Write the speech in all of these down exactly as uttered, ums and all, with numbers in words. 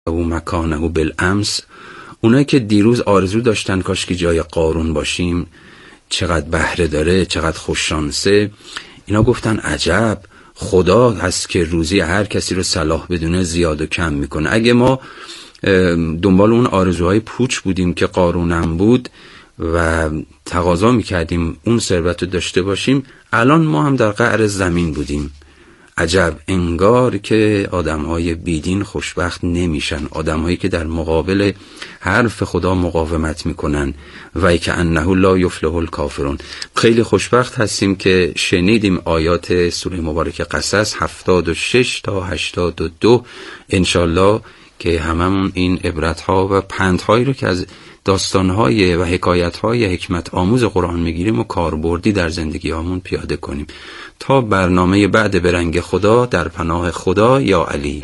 او مکانه بالامس، اونایی که دیروز آرزو داشتن کاش که جای قارون باشیم، چقدر بهره داره، چقدر خوششانسه، اینا گفتن عجب، خدا هست که روزی هر کسی رو صلاح بدونه زیاد و کم میکنه. اگه ما دنبال اون آرزوهای پوچ بودیم که قارونم بود و تقاضا میکردیم اون ثروت رو داشته باشیم، الان ما هم در قعر زمین بودیم. عجب، انگار که آدمهای بیدین خوشبخت نمیشن، آدمهایی که در مقابل حرف خدا مقاومت میکنن. و که انه لا یفلح الکافرون. خیلی خوشبخت هستیم که شنیدیم آیات سوره مبارکه قصص هفتاد و شش تا هشتاد و دو، انشالله که هممون این عبرتها و پندهایی رو که از داستانهای و حکایتهای حکمت آموز قرآن میگیریم و کاربردی در زندگی همون پیاده کنیم. تا برنامه بعد برنگ خدا، در پناه خدا یا علی.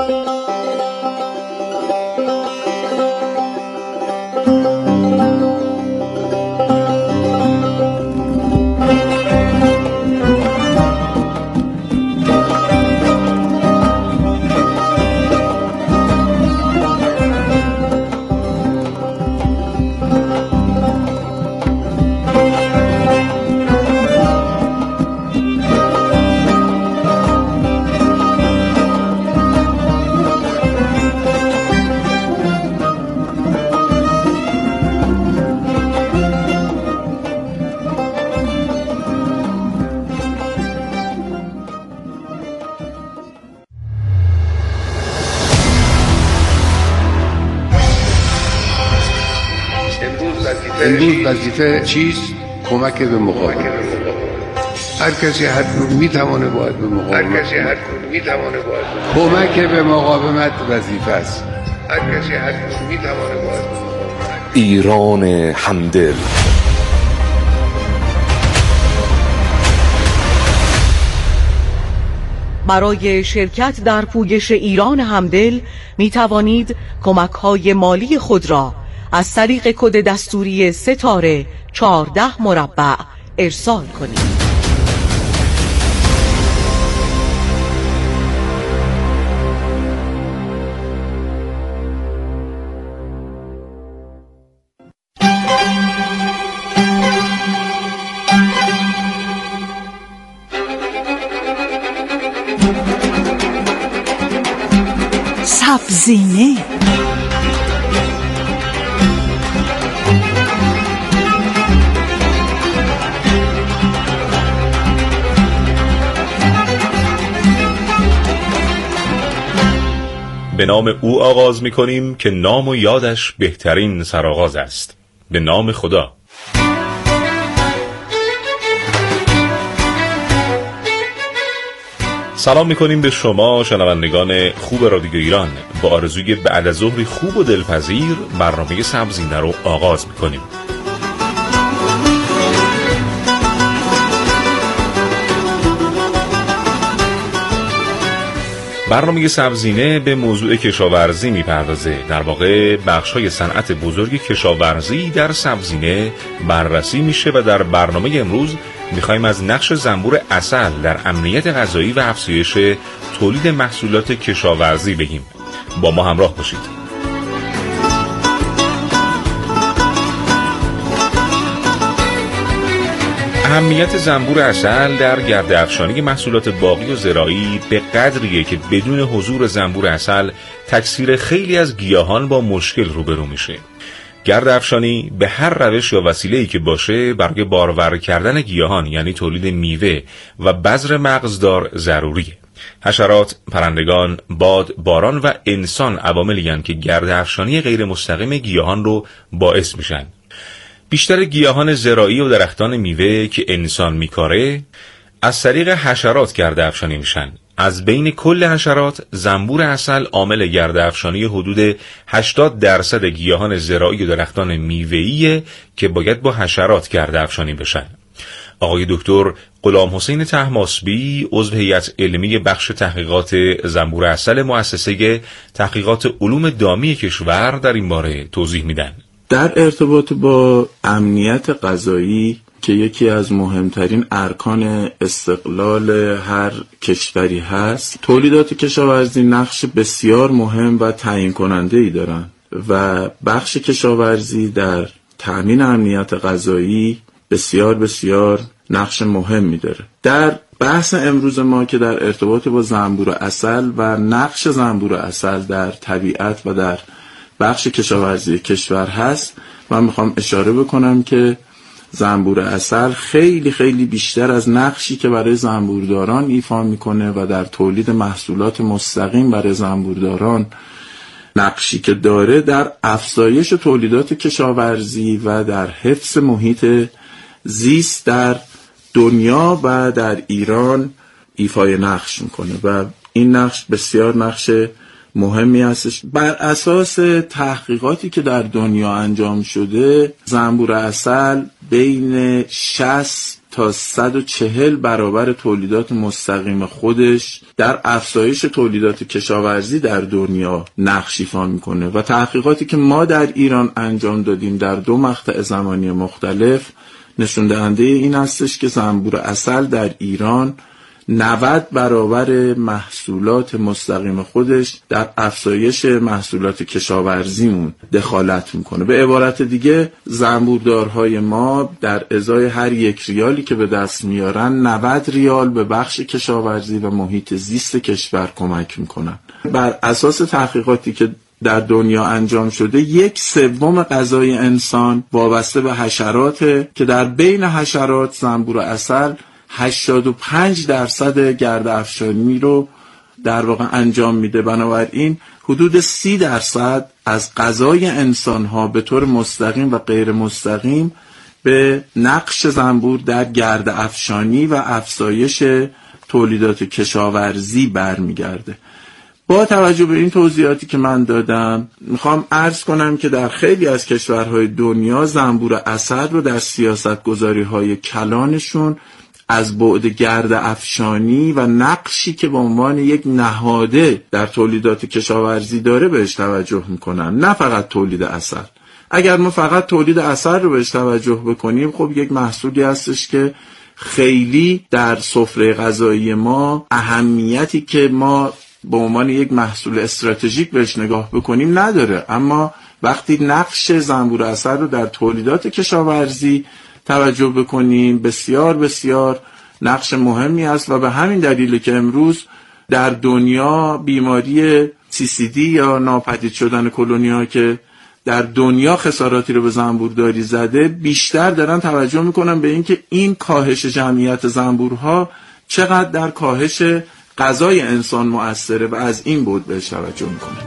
امروز وظیفه چیست؟ کمک به مقاومت. هر کسی حد میتونه باید به مقاومت. کمک به مقاومت وظیفه است. هر کسی حد میتونه باید به مقاومت. ایران همدل. برای شرکت در پویش ایران همدل می توانید کمک‌های مالی خود را از طریق کد دستوری ستاره چهارده مربع ارسال کنید. سبزینه به نام او آغاز می کنیم که نام و یادش بهترین سرآغاز است. به نام خدا. سلام می کنیم به شما شنوندگان خوب رادیو ایران. با آرزوی بعد از ظهری خوب و دلپذیر برنامه سبزینه رو آغاز می کنیم. برنامه سبزینه به موضوع کشاورزی میپردازه. در واقع بخش‌های صنعت بزرگ کشاورزی در سبزینه بررسی میشه و در برنامه امروز میخوایم از نقش زنبور عسل در امنیت غذایی و افزایش تولید محصولات کشاورزی بگیم. با ما همراه باشید. اهمیت زنبور عسل در گرده افشانی محصولات باغی و زراعی به قدریه که بدون حضور زنبور عسل تکثیر خیلی از گیاهان با مشکل روبرو میشه. گرده افشانی به هر روش یا وسیله‌ای که باشه برای بارور کردن گیاهان یعنی تولید میوه و بذر مغزدار ضروریه. حشرات، پرندگان، باد، باران و انسان عواملی هستند که گرده افشانی غیر مستقیم گیاهان رو باعث میشن. بیشتر گیاهان زراعی و درختان میوه که انسان میکاره از طریق حشرات گرده افشانی میشن. از بین کل حشرات زنبور عسل عامل گرده افشانی حدود هشتاد درصد گیاهان زراعی و درختان میوه‌ایه که باید با حشرات گرده افشانی بشن. آقای دکتر غلام حسین طهماسبی عضو هیئت علمی بخش تحقیقات زنبور عسل مؤسسه تحقیقات علوم دامی کشور در این باره توضیح میدن. در ارتباط با امنیت غذایی که یکی از مهمترین ارکان استقلال هر کشوری هست، تولیدات کشاورزی نقش بسیار مهم و تعیین کننده ای دارن و بخش کشاورزی در تأمین امنیت غذایی بسیار بسیار نقش مهمی داره. در بحث امروز ما که در ارتباط با زنبور عسل و نقش زنبور عسل در طبیعت و در بخش کشاورزی کشور هست، من میخوام اشاره بکنم که زنبور عسل خیلی خیلی بیشتر از نقشی که برای زنبورداران ایفا میکنه و در تولید محصولات مستقیم برای زنبورداران نقشی که داره، در افزایش تولیدات کشاورزی و در حفظ محیط زیست در دنیا و در ایران ایفای نقش میکنه و این نقش بسیار نقش مهمی هستش. بر اساس تحقیقاتی که در دنیا انجام شده، زنبور عسل بین شصت تا صد و چهل برابر تولیدات مستقیم خودش در افزایش تولیدات کشاورزی در دنیا نقش ایفا میکنه و تحقیقاتی که ما در ایران انجام دادیم در دو مقطع زمانی مختلف نشون دهنده این هستش که زنبور عسل در ایران نود برابر محصولات مستقیم خودش در افزایش محصولات کشاورزیمون دخالت میکنه. به عبارت دیگه زنبوردارهای ما در ازای هر یک ریالی که به دست میارن نود ریال به بخش کشاورزی و محیط زیست کشور کمک میکنن. بر اساس تحقیقاتی که در دنیا انجام شده، یک سوم غذای انسان وابسته به حشراته که در بین حشرات زنبور عسل هشتاد و پنج درصد گرد افشانی رو در واقع انجام میده. بنابراین حدود سی درصد از غذای انسان ها به طور مستقیم و غیر مستقیم به نقش زنبور در گرد افشانی و افزایش تولیدات کشاورزی برمیگرده. با توجه به این توضیحاتی که من دادم، میخوام عرض کنم که در خیلی از کشورهای دنیا زنبور عسل رو در سیاستگذاری‌های کلانشون از بعد گرد افشانی و نقشی که به عنوان یک نهاده در تولیدات کشاورزی داره بهش توجه میکنن، نه فقط تولید عسل. اگر ما فقط تولید عسل رو بهش توجه بکنیم، خب یک محصولی هستش که خیلی در سفره غذایی ما اهمیتی که ما به عنوان یک محصول استراتژیک بهش نگاه بکنیم نداره. اما وقتی نقش زنبور عسل رو در تولیدات کشاورزی توجه بکنیم، بسیار بسیار نقش مهمی است و به همین دلیل که امروز در دنیا بیماری سی سی دی یا ناپدید شدن کلونی‌ها که در دنیا خساراتی رو به زنبورداری زده، بیشتر دارن توجه میکنن به اینکه این کاهش جمعیت زنبورها چقدر در کاهش غذای انسان مؤثره و از این بود بهش توجه میکنه.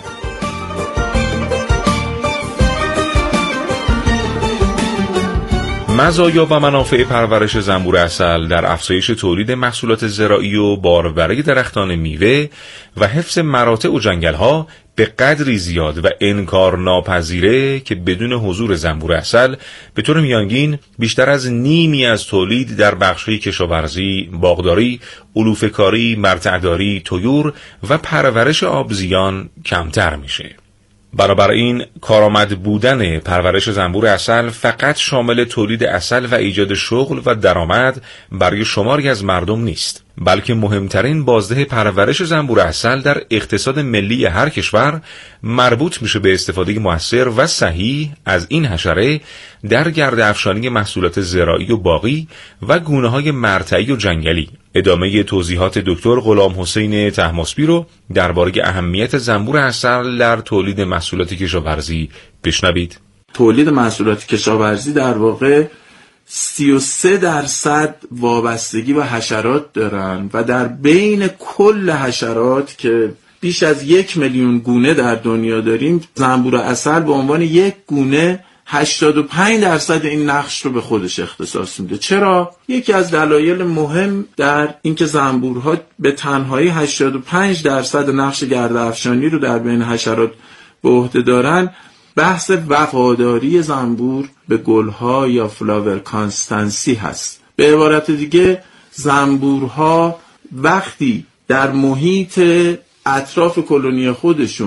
مزایا و منافع پرورش زنبور عسل در افزایش تولید محصولات زراعی و بارورای درختان میوه و حفظ مراتع و جنگل‌ها به قدری زیاد و انکار ناپذیره که بدون حضور زنبور عسل به طور میانگین بیشتر از نیمی از تولید در بخش‌های کشاورزی، باغداری، علوفه‌کاری، مرتع‌داری، طیور و پرورش آبزیان کمتر میشه. بنابراین کارآمد بودن پرورش زنبور عسل فقط شامل تولید عسل و ایجاد شغل و درآمد برای شماری از مردم نیست، بلکه مهمترین بازده پرورش زنبور عسل در اقتصاد ملی هر کشور مربوط میشه به استفاده مؤثر و صحیح از این حشره در گرد افشانی محصولات زراعی و باغی و گونه‌های مرتعی و جنگلی. ادامه توضیحات دکتر غلام حسین طهماسبی رو درباره اهمیت زنبور عسل در تولید محصولات کشاورزی بشنوید. تولید محصولات کشاورزی در واقع سی و سه درصد وابستگی به حشرات دارن و در بین کل حشرات که بیش از یک میلیون گونه در دنیا داریم، زنبور عسل به عنوان یک گونه هشتاد و پنج درصد این نقش رو به خودش اختصاص میده. چرا؟ یکی از دلایل مهم در اینکه زنبورها به تنهایی هشتاد و پنج درصد نقش گرد افشانی رو در بین حشرات به عهده دارن، بحث وفاداری زنبور به گلها یا فلاور کانستانسی هست. به عبارت دیگه زنبورها وقتی در محیط اطراف کلونی خودشون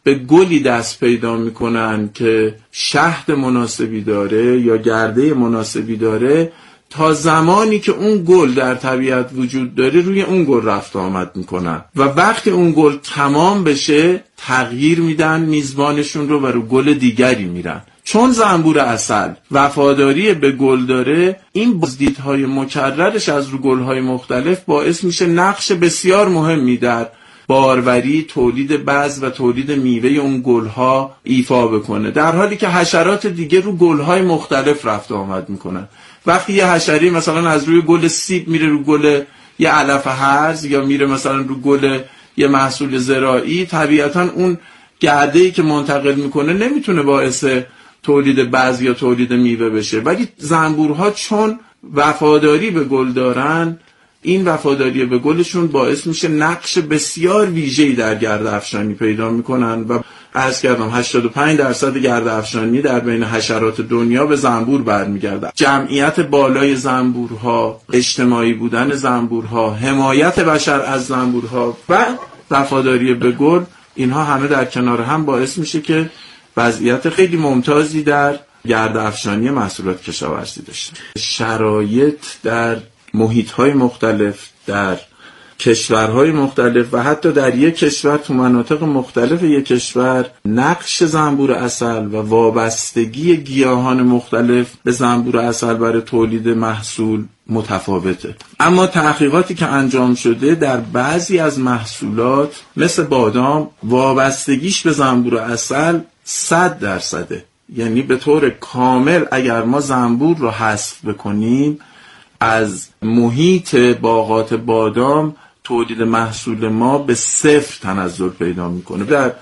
به گلی دست پیدا میکنن که شهد مناسبی داره یا گرده مناسبی داره، تا زمانی که اون گل در طبیعت وجود داره روی اون گل رفت آمد میکنن و وقتی اون گل تمام بشه تغییر میدن میزبانشون رو و رو گل دیگری میرن. چون زنبور عسل وفاداری به گل داره، این بازدیدهای مکررش از رو گلهای مختلف باعث میشه نقش بسیار مهمی در باروری، تولید بذر و تولید میوه اون گلها ایفا بکنه، در حالی که حشرات دیگه رو گلهای مختلف رفت آمد میکنن. وقتی یه حشری مثلا از روی گل سیب میره رو گل یه علف هرز یا میره مثلا رو گل یه محصول زراعی، طبیعتا اون گرده‌ای که منتقل میکنه نمیتونه باعث تولید بذر یا تولید میوه بشه. ولی زنبورها چون وفاداری به گل دارن، این وفاداری به گلشون باعث میشه نقش بسیار ویژه‌ای در گرد افشانی پیدا میکنن و عرض کردم هشتاد و پنج درصد گرد افشانی در بین حشرات دنیا به زنبور برمیگرده. جمعیت بالای زنبورها، اجتماعی بودن زنبورها، حمایت بشر از زنبورها و وفاداری به گل، اینها همه در کنار هم باعث میشه که وضعیت خیلی ممتازی در گرد افشانی محصولات کشاورزی داشته. شرایط در محیط‌های مختلف، در کشورهای مختلف و حتی در یک کشور تو مناطق مختلف یک کشور، نقش زنبور عسل و وابستگی گیاهان مختلف به زنبور عسل برای تولید محصول متفاوته. اما تحقیقاتی که انجام شده در بعضی از محصولات مثل بادام وابستگیش به زنبور عسل صد درصده. یعنی به طور کامل اگر ما زنبور رو حذف بکنیم از محیط باغات بادام، تولید محصول ما به صفر تنزل پیدا میکنه. در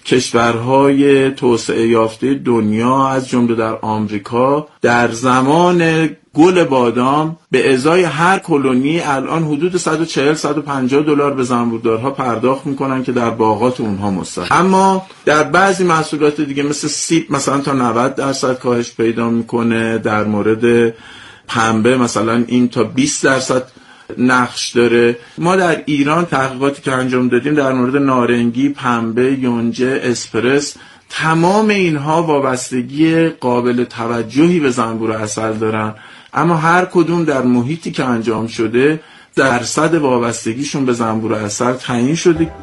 کشورهای توسعه یافته دنیا از جمله در آمریکا، در زمان گل بادام به ازای هر کلونی الان حدود صد و چهل تا صد و پنجاه دلار به زنبوردارها پرداخت میکنن که در باغات اونها مستقر. اما در بعضی محصولات دیگه مثل سیب مثلا تا نود درصد کاهش پیدا میکنه. در مورد پنبه مثلا این تا بیست درصد نقش داره. ما در ایران تحقیقاتی که انجام دادیم در مورد نارنگی، پنبه، یونجه، اسپرس، تمام اینها وابستگی قابل توجهی به زنبور عسل دارن، اما هر کدوم در محیطی که انجام شده درصد وابستگیشون به زنبور عسل تعیین شده.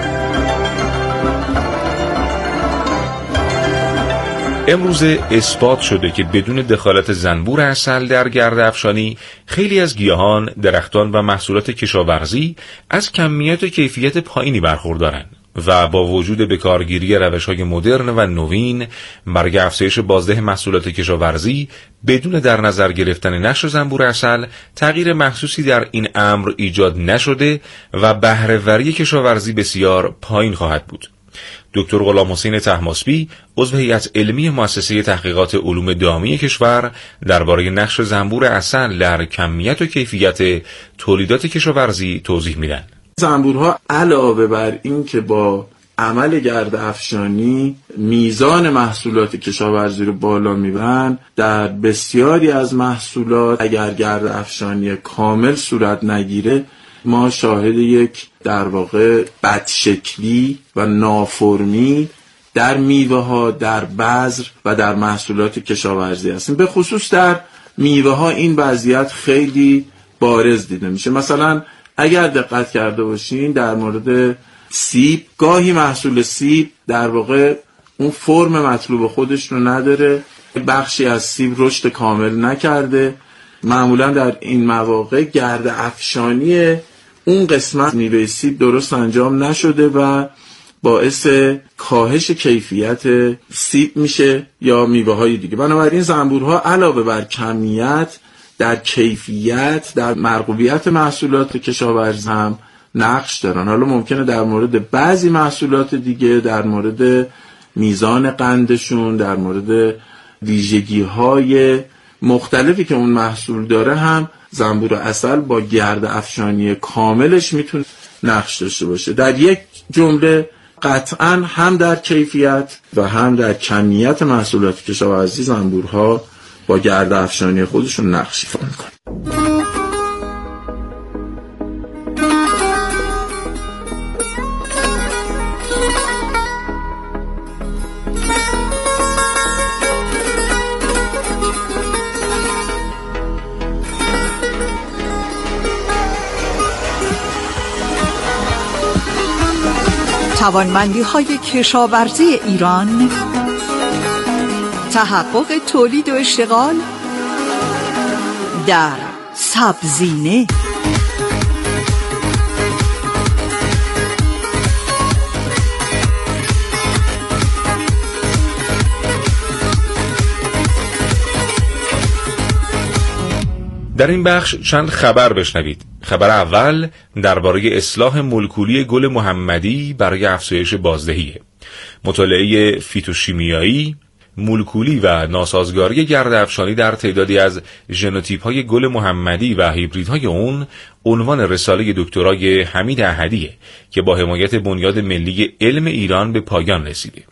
امروزه اثبات شده که بدون دخالت زنبور عسل در گرد افشانی خیلی از گیاهان، درختان و محصولات کشاورزی از کمیت و کیفیت پایینی برخوردارند و با وجود بکارگیری روش‌های مدرن و نوین برای افزایش بازده محصولات کشاورزی بدون در نظر گرفتن نقش زنبور عسل تغییر محسوسی در این امر ایجاد نشده و بهره‌وری کشاورزی بسیار پایین خواهد بود. دکتر غلامحسین طهماسبی، عضو هیئت علمی مؤسسه تحقیقات علوم دامی کشور، درباره نقش زنبور عسل در کمیت و کیفیت تولیدات کشاورزی توضیح میدن. زنبورها علاوه بر این که با عمل گرد افشانی میزان محصولات کشاورزی رو بالا میبرن، در بسیاری از محصولات اگر گرد افشانی کامل صورت نگیره ما شاهد یک در واقع بدشکلی و نافرمی در میوه ها، در بذر و در محصولات کشاورزی هستیم. به خصوص در میوه ها این وضعیت خیلی بارز دیده میشه. مثلا اگر دقت کرده باشین در مورد سیب، گاهی محصول سیب در واقع اون فرم مطلوب خودش رو نداره، بخشی از سیب رشد کامل نکرده. معمولا در این مواقع گرد افشانی اون قسمت میوه سیب درست انجام نشده و باعث کاهش کیفیت سیب میشه یا میوه های دیگه. بنابراین زنبورها علاوه بر کمیت، در کیفیت، در مرغوبیت محصولات کشاورزی هم نقش دارن. حالا ممکنه در مورد بعضی محصولات دیگه، در مورد میزان قندشون، در مورد ویژگی های مختلفی که اون محصول داره هم زنبور عسل با گرد افشانی کاملش میتونه نقش داشته باشه. در یک جمله قطعاً هم در کیفیت و هم در کمیت محصولات کشاورزی زنبورها با گرد افشانی خودشون نقش ایفا میکنن. توانمندی های کشاورزی ایران، تحقق تولید و اشتغال در سبزینه. در این بخش چند خبر بشنوید. خبر اول درباره اصلاح مولکولی گل محمدی برای افزایش بازدهی. مطالعه فیتوشیمیایی، مولکولی و ناسازگاری گرده‌افشانی در تعدادی از ژنوتیپ‌های گل محمدی و هیبریدهای اون عنوان رساله دکترای حمید احدیه که با حمایت بنیاد ملی علم ایران به پایان رسیده.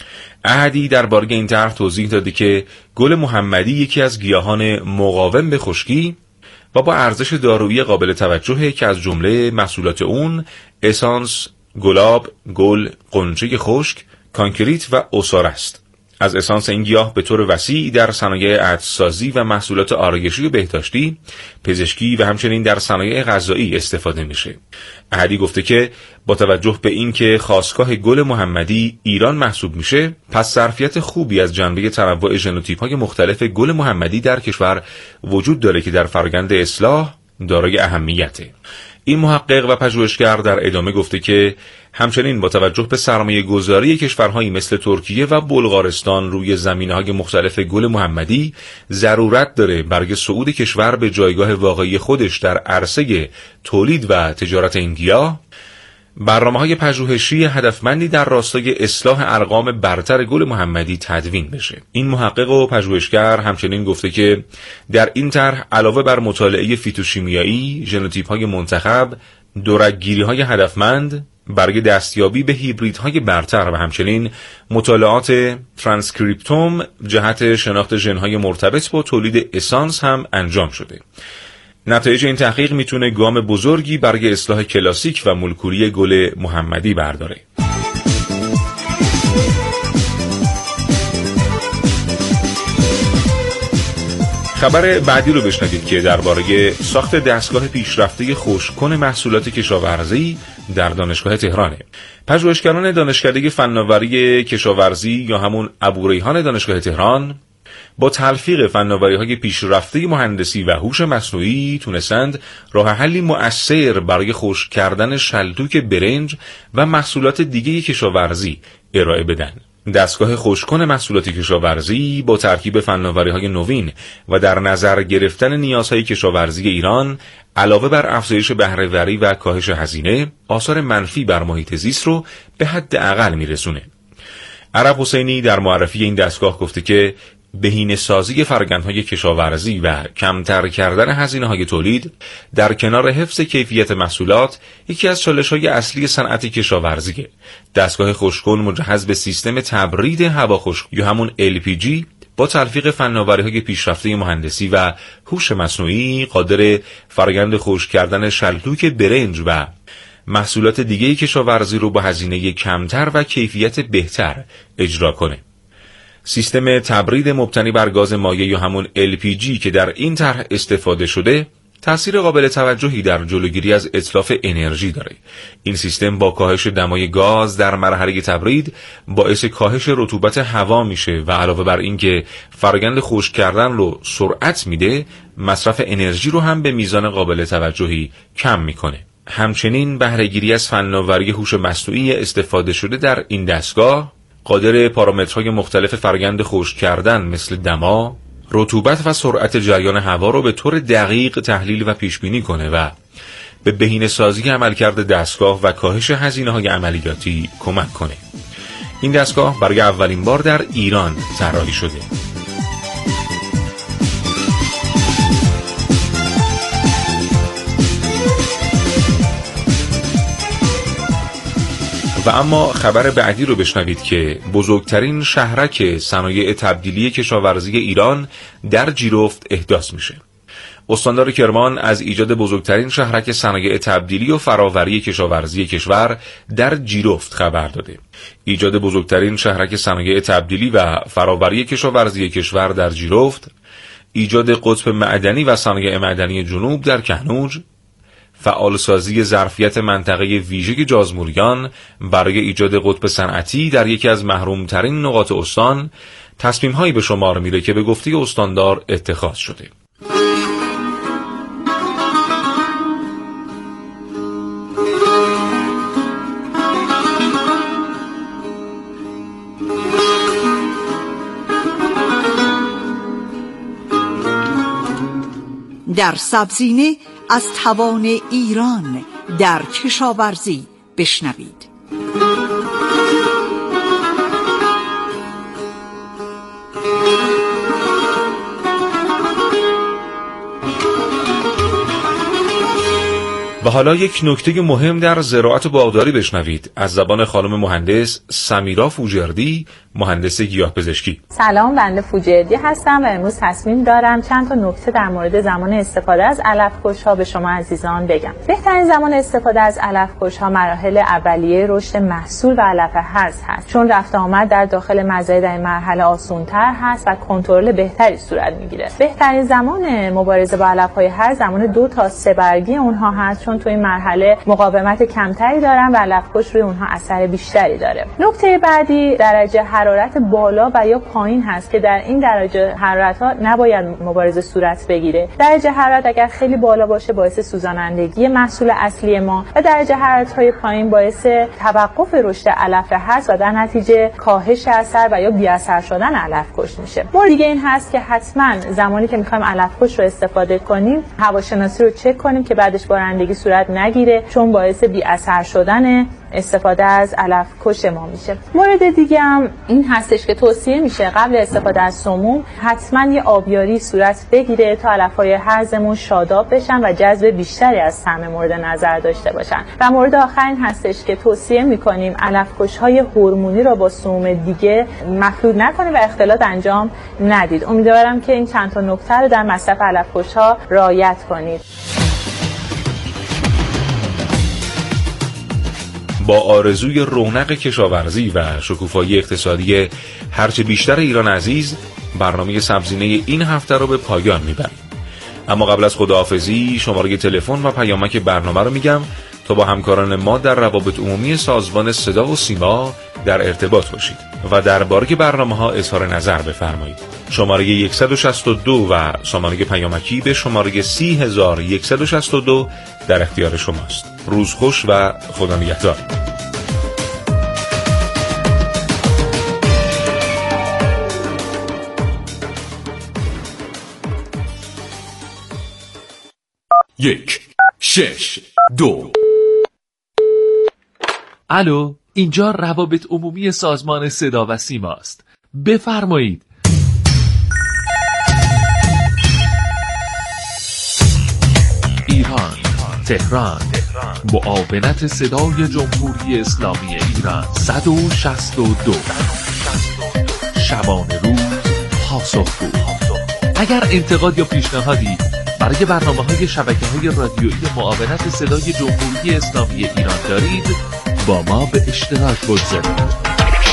احدی درباره این طرح توضیح داده که گل محمدی یکی از گیاهان مقاوم به خشکی و با ارزش دارویی قابل توجهی که از جمله محصولات اون اسانس، گلاب، گل، غنچه خشک، کانکریت و عصاره است. از اسانس این گیاه به طور وسیع در صنایع عطرسازی و محصولات آرایشی و بهداشتی، پزشکی و همچنین در صنایع غذایی استفاده میشه. احدی گفته که با توجه به اینکه خاستگاه گل محمدی ایران محسوب میشه، پس ظرفیت خوبی از جنبه تنوع ژنوتیپ‌های مختلف گل محمدی در کشور وجود داره که در فرآیند اصلاح دارای اهمیته. این محقق و پژوهشگر در ادامه گفته که همچنین با توجه به سرمایه گذاری کشورهایی مثل ترکیه و بلغارستان روی زمینه‌های مختلف گل محمدی ضرورت داره برای صعود کشور به جایگاه واقعی خودش در عرصه تولید و تجارت این گیاه، برنامه‌های پژوهشی هدفمندی در راستای اصلاح ارقام برتر گل محمدی تدوین بشه. این محقق و پژوهشگر همچنین گفته که در این طرح علاوه بر مطالعه فیتوشیمیایی، ژنوتیپ‌های منتخب، دورگگیری‌های هدفمند برای دستیابی به هیبریدهای برتر و همچنین مطالعات ترانسکریپتوم جهت شناخت ژن‌های مرتبط با تولید اسانس هم انجام شده. نتایج این تحقیق میتونه گام بزرگی برای اصلاح کلاسیک و مولکولی گل محمدی برداره. خبر بعدی رو بشنوید که درباره ساخت دستگاه پیشرفته خشک‌کن محصولات کشاورزی در دانشگاه تهرانه. پژوهشگران دانشکده فناوری کشاورزی یا همون ابوریحان دانشگاه تهران با تلفیق فناوری‌های پیشرفته مهندسی و هوش مصنوعی تونستند راه حلی مؤثر برای خشک کردن شلتوک برنج و محصولات دیگه کشاورزی ارائه بدن. دستگاه خشک‌کن محصولات کشاورزی با ترکیب فناوری‌های نوین و در نظر گرفتن نیازهای کشاورزی ایران علاوه بر افزایش بهره‌وری و کاهش هزینه، آثار منفی بر محیط زیست رو به حد اقل میرسونه. عرب حسینی در معرفی این دستگاه گفته که بهینه‌سازی فرآیندهای کشاورزی و کمتر کردن هزینه‌های تولید در کنار حفظ کیفیت محصولات یکی از چالش‌های اصلی صنعت کشاورزیه. دستگاه خشک‌کن مجهز به سیستم تبرید هوا خشک یا همون ال پی جی با تلفیق فناوری‌های پیشرفته مهندسی و هوش مصنوعی قادر فرآیند خشک کردن شلتوک برنج و محصولات دیگه کشاورزی رو با هزینه کمتر و کیفیت بهتر اجرا کنه. سیستم تبرید مبتنی بر گاز مایع یا همون ال پی جی که در این طرح استفاده شده تأثیر قابل توجهی در جلوگیری از اتلاف انرژی داره. این سیستم با کاهش دمای گاز در مرحله تبرید باعث کاهش رطوبت هوا میشه و علاوه بر این که فرآیند خشک کردن رو سرعت میده، مصرف انرژی رو هم به میزان قابل توجهی کم میکنه. همچنین بهره‌گیری از فناوری هوش مصنوعی استفاده شده در این دستگاه قادر پارامترهای مختلف فرآیند خشک کردن مثل دما، رطوبت و سرعت جریان هوا رو به طور دقیق تحلیل و پیش بینی کنه و به بهینه‌سازی عملکرد دستگاه و کاهش هزینه‌های عملیاتی کمک کنه. این دستگاه برای اولین بار در ایران طراحی شده. و اما خبر بعدی رو بشنوید که بزرگترین شهرک صنایع تبدیلی کشاورزی ایران در جیرفت احداث میشه. استاندار کرمان از ایجاد بزرگترین شهرک صنایع تبدیلی و فراوری کشاورزی کشور در جیرفت خبر داده. ایجاد بزرگترین شهرک صنایع تبدیلی و فراوری کشاورزی کشور در جیرفت، ایجاد قطب معدنی و صنایع معدنی جنوب در کنوج، فعالسازی ظرفیت منطقه ویژه جازموریان برای ایجاد قطب صنعتی در یکی از محرومترین نقاط استان تصمیم‌هایی به شمار میره که به گفته استاندار اتخاذ شده. در سبزینه از توان ایران در کشاورزی بشنوید. و حالا یک نکته مهم در زراعت و باغداری بشنوید از زبان خانم مهندس سمیرا فوجردی، مهندس گیاهپزشکی. سلام، بنده فوجردی هستم و امروز تصمیم دارم چند تا نکته در مورد زمان استفاده از علف‌کش‌ها به شما عزیزان بگم. بهترین زمان استفاده از علف‌کش‌ها مراحل اولیه رشد محصول و علف هرز هست، چون رفت آمد در داخل مزرعه در این مرحله آسان‌تر هست و کنترل بهتری صورت میگیره. بهترین زمان مبارزه با علف‌های هرز زمان دو تا سه برگی اونها هست، چون تو این مرحله مقاومت کمتری دارن و علف‌کش روی اونها اثر بیشتری داره. نکته بعدی درجه حرارت بالا و یا پایین هست که در این درجه حرارت ها نباید مبارزه صورت بگیره. درجه حرارت اگر خیلی بالا باشه باعث سوزانندگی محصول اصلی ما و درجه حرارت های پایین باعث توقف رشد علف هرز و در نتیجه کاهش اثر و یا بی اثر شدن علف‌کش میشه. مورد دیگه این هست که حتما زمانی که میخوایم علف‌کش رو استفاده کنیم هواشناسی رو چک کنیم که بعدش بارندگی صورت نگیره، چون باعث بی اثر شدن استفاده از علف‌کش ما میشه. مورد دیگه هم این هستش که توصیه میشه قبل استفاده از سموم حتما یه آبیاری صورت بگیره تا علف‌های هرزمون شاداب بشن و جذب بیشتری از سهم مورد نظر داشته باشن. و مورد آخر این هستش که توصیه میکنیم علف‌کش‌های هورمونی رو با سموم دیگه مخلوط نکنید و اختلاط انجام ندید. امیدوارم که این چند تا نکته رو در مصرف علف‌کش‌ها رعایت کنید. با آرزوی رونق کشاورزی و شکوفایی اقتصادی هرچه بیشتر ایران عزیز، برنامه سبزینه این هفته رو به پایان میبریم. اما قبل از خداحافظی شماره تلفن و پیامک برنامه رو میگم تا با همکاران ما در روابط عمومی سازمان صدا و سیما در ارتباط باشید و درباره برنامه‌ها اظهار نظر بفرمایید. شماره صد و شصت و دو و شماره پیامکی به شماره سی هزار و صد و شصت و دو در اختیار شماست. روز خوش و خدا نگهدار. یک شش دو. الو، اینجا روابط عمومی سازمان صدا و سیما است. بفرمایید. ایران، تهران، معاونت صدای جمهوری اسلامی ایران. صد و شصت و دو. شبانه روز پاسخگو. اگر انتقاد یا پیشنهادی برای برنامه‌های شبکه‌های رادیویی معاونت صدای جمهوری اسلامی ایران دارید، با ما به اشتراک بگذارید.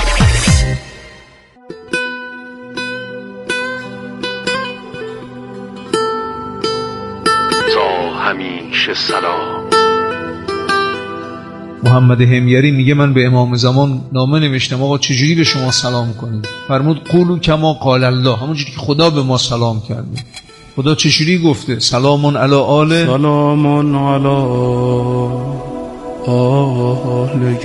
تا همیشه سلام. محمد همیری میگه من به امام زمان نامه نوشتم آقا چجوری به شما سلام کنیم؟ فرمود قولوا کما قال الله، همونجوری که خدا به ما سلام کرده. خدا چجوری گفته؟ سلامون علی آل سلامون علی آل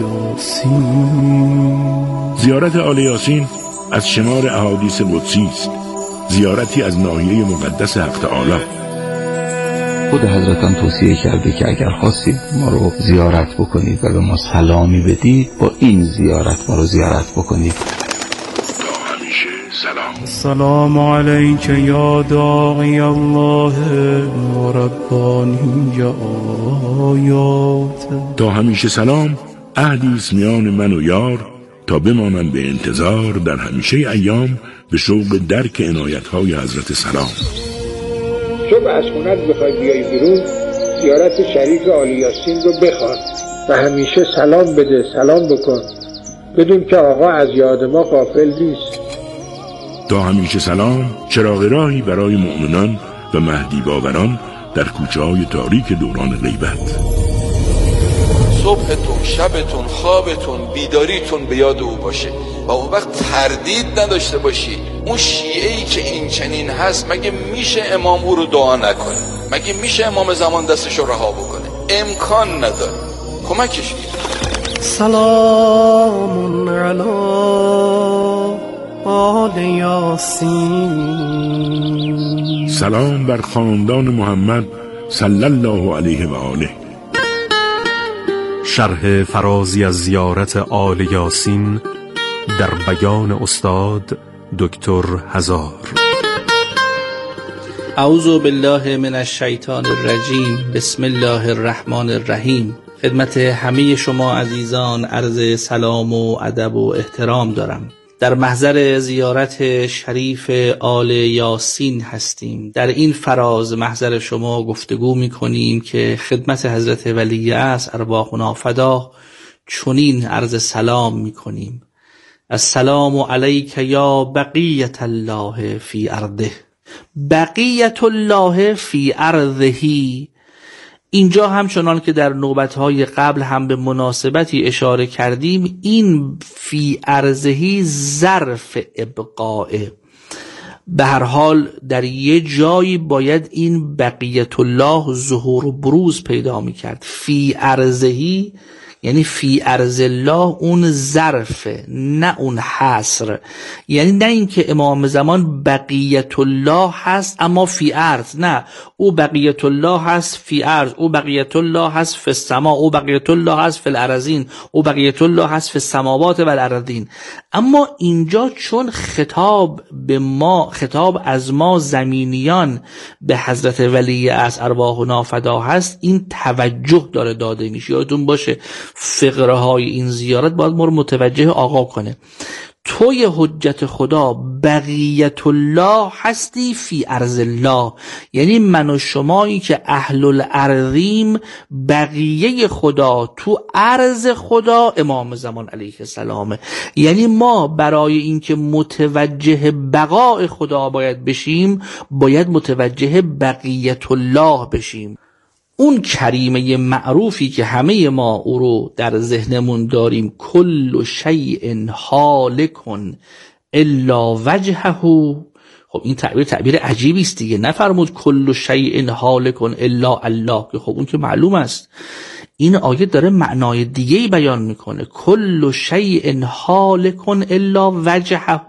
یاسین. زیارت آل یاسین از شمار احادیث قدسی است، زیارتی از ناحیه مقدس حق تعالی. خود حضرتم توصیه کرده که اگر خواستید ما رو زیارت بکنید و به ما سلامی بدید، با این زیارت ما رو زیارت بکنید. تا همیشه سلام. السلام علیک یا داعی الله و ربانی آیات. تا همیشه سلام عهدی است میان من و یار، تا بمانم به انتظار در همیشه ایام به شوق درک عنایت‌های حضرت سلام. صبح از خونت بخوای بیای بیرون، زیارت شریف آل یاسین رو بخوان و همیشه سلام بده، سلام بکن، بدون که آقا از یاد ما غافل نیست. تا همیشه سلام چراغ راهی برای مؤمنان و مهدی باوران در کوچه‌های تاریک دوران غیبت. صبحتون، شبتون، خوابتون، بیداریتون به یاد او باشه و اون وقت تردید نداشته باشید اون شیعه‌ای که این چنین هست مگه میشه امام او رو دعا نکنه؟ مگه میشه امام زمان دستش رو رها بکنه؟ امکان نداره. کمکش کنید. سلام علی آل یاسین. سلام بر خاندان محمد صلی الله علیه و آله. شرح فرازی از زیارت آل یاسین در بیان استاد دکتر هزار. اعوذ بالله من الشیطان الرجیم. بسم الله الرحمن الرحیم. خدمت همه شما عزیزان عرض سلام و ادب و احترام دارم. در محضر زیارت شریف آل یاسین هستیم. در این فراز محضر شما گفتگو می کنیم که خدمت حضرت ولی عصر ارواحنا فدا چنین عرض سلام می کنیم: السلام علیک یا بقیت الله فی ارضه. بقیت الله فی ارضه. اینجا همچنان که در نوبتهای قبل هم به مناسبتی اشاره کردیم، این فی ارضه ظرف ابقائه. به هر حال در یه جایی باید این بقیت الله ظهور و بروز پیدا می کرد. فی ارضه یعنی فی ارض الله اون ظرفه، نه اون حصر. یعنی نه اینکه امام زمان بقیت الله هست اما فی ارض، نه، او بقیت الله هست فی ارض، او بقیت الله هست فی السما، او بقیت الله هست فی الارضین، او بقیت الله هست فی السماوات و الارضین. اما اینجا چون خطاب به ما، خطاب از ما زمینیان به حضرت ولی عصر ارواحنا فدا هست، این توجه داره داده میشه. یادتون باشه فقره های این زیارت باید ما رو متوجه آقا کنه. توی حجت خدا بقیت الله هستی فی ارض الله، یعنی من و شمایی که اهل الارضیم بقیه خدا تو ارض خدا امام زمان علیه السلامه. یعنی ما برای اینکه متوجه بقای خدا باید بشیم باید متوجه بقیت الله بشیم. اون کریمه معروفی که همه ما او رو در ذهنمون داریم: کل شیء هالک الا وجهه. خب این تعبیر تعبیر عجیبی است دیگه. نفرمود کل شیء هالک الا الله، که خب اون که معلوم است. این آیه داره معنای دیگه‌ای بیان میکنه: کل شیء هالک الا وجهه.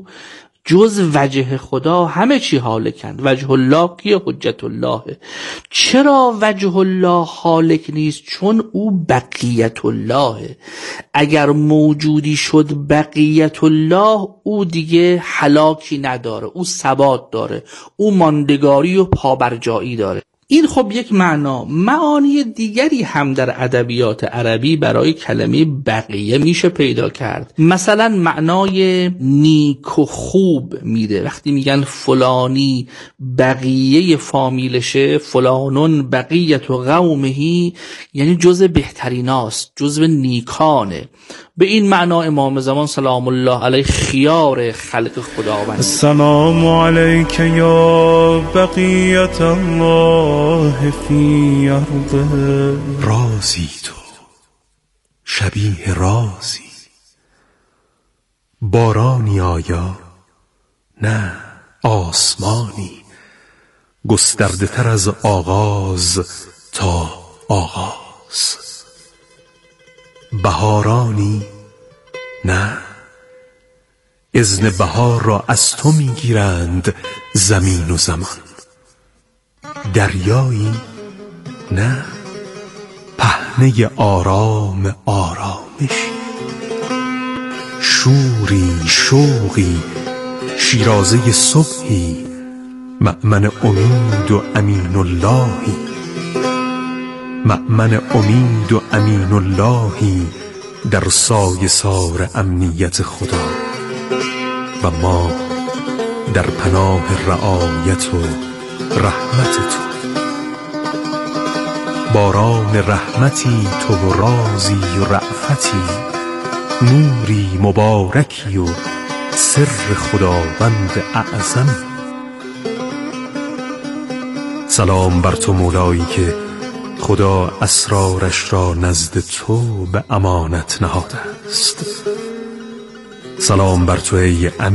جز وجه خدا همه چی هالکند. وجه الله کیه؟ حجت الله. چرا وجه الله هالک نیست؟ چون او بقیت الله. اگر موجودی شد بقیت الله، او دیگه هلاکی نداره، او ثبات داره، او ماندگاری و پابرجایی داره. این خب یک معنا. معانی دیگری هم در ادبیات عربی برای کلمه بقیه میشه پیدا کرد. مثلا معنای نیک و خوب میده. وقتی میگن فلانی بقیه فامیلشه، فلانون بقیت و قومهی، یعنی جزء بهتریناست، جزء نیکانه. به این معنا امام زمان سلام الله علیه خیار خلق خداوند. السلام علیک یا بقیت الله فی ارضه. رازی تو، شبیه رازی، بارانی آیا؟ نه، آسمانی گسترده تر از آغاز تا آغاز. بهارانی؟ نه، اذن بهار را از تو میگیرند زمین و زمان. دریایی؟ نه، پهنه آرام آرامشی. شوری شوقی شیرازه صبحی، مأمن امید و امین اللهی. مأمن امید و امین اللهی در سایه سار امنیت خدا، و ما در پناه رعایت و رحمت تو. باران رحمتی تو و رازی و رأفتی، نوری مبارکی و سر خداوند اعظم. سلام بر تو مولایی که خدا اسرارش را نزد تو به امانت نهاده است. سلام بر تو ای امین